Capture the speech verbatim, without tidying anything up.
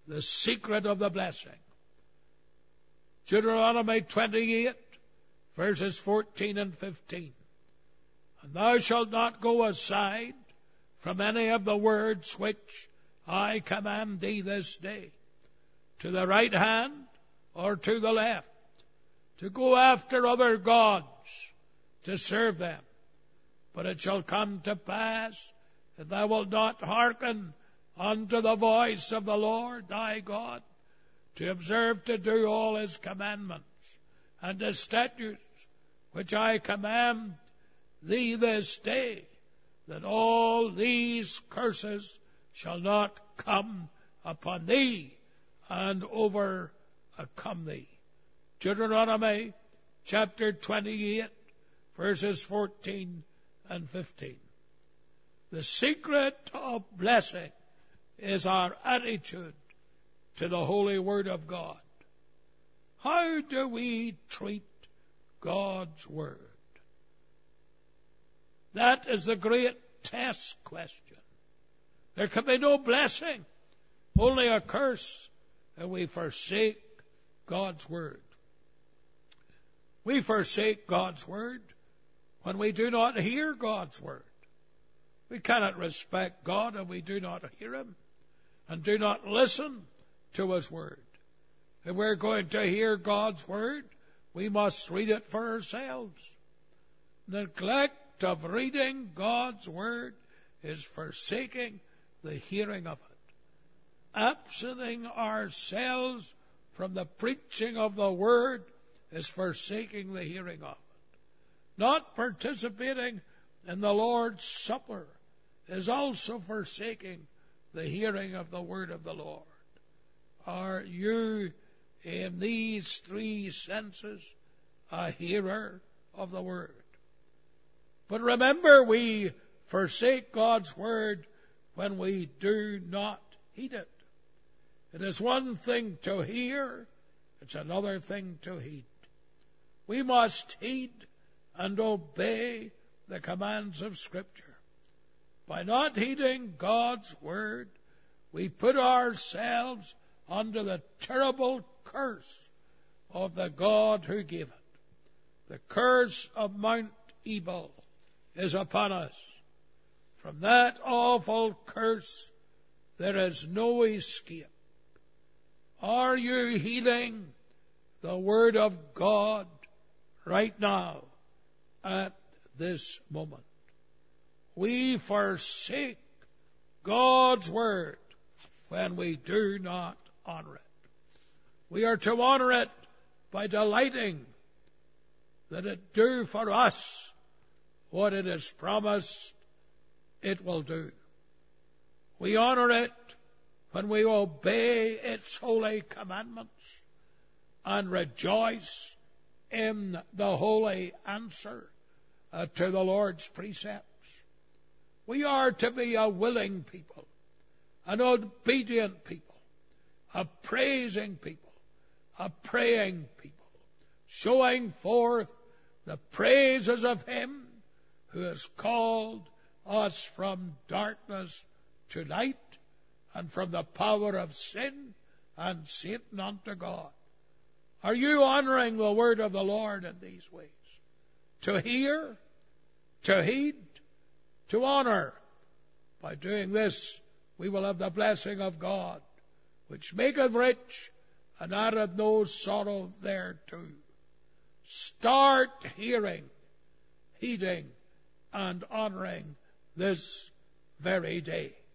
the secret of the blessing. Deuteronomy twenty-eight, verses fourteen and fifteen. And thou shalt not go aside from any of the words which I command thee this day, to the right hand or to the left, to go after other gods, to serve them. But it shall come to pass, if thou wilt not hearken unto the voice of the Lord thy God, to observe to do all his commandments and the statutes which I command thee this day, that all these curses shall not come upon thee and overcome thee. Deuteronomy chapter twenty-eight, verses fourteen and fifteen. The secret of blessing is our attitude to the Holy Word of God. How do we treat God's Word? That is the great test question. There can be no blessing, only a curse, and we forsake God's Word. We forsake God's Word when we do not hear God's Word. We cannot respect God if we do not hear Him and do not listen to His Word. If we're going to hear God's Word, we must read it for ourselves. Neglect of reading God's Word is forsaking the hearing of it. Absenting ourselves from the preaching of the Word is forsaking the hearing of it. Not participating in the Lord's Supper is also forsaking the hearing of the Word of the Lord. Are you, in these three senses, a hearer of the Word? But remember, we forsake God's Word when we do not heed it. It is one thing to hear, it's another thing to heed. We must heed and obey the commands of Scripture. By not heeding God's Word, we put ourselves under the terrible curse of the God who gave it. The curse of Mount Ebal is upon us. From that awful curse, there is no escape. Are you heeding the Word of God right now, at this moment? We forsake God's Word when we do not honor it. We are to honor it by delighting that it do for us what it has promised it will do. We honor it when we obey its holy commandments and rejoice in the holy answer uh, to the Lord's precepts. We are to be a willing people, an obedient people, a praising people, a praying people, showing forth the praises of Him who has called us from darkness to light and from the power of sin and Satan unto God. Are you honoring the Word of the Lord in these ways? To hear, to heed, to honor. By doing this, we will have the blessing of God, which maketh rich and addeth no sorrow thereto. Start hearing, heeding, and honoring this very day.